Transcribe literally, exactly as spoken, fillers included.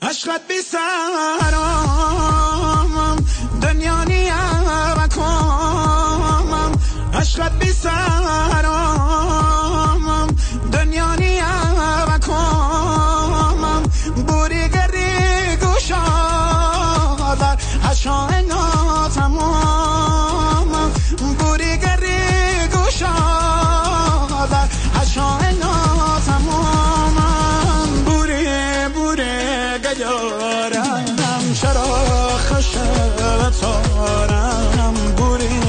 عشقت بی سرام دنیا نیم کامم عشقت بی سرام دنیا نیم کامم بوری گری گوشادر عشای ناتمامم بوری گری گوشادر عشای ناتمامم بوری بوری گیارم چرا خشتارم بوری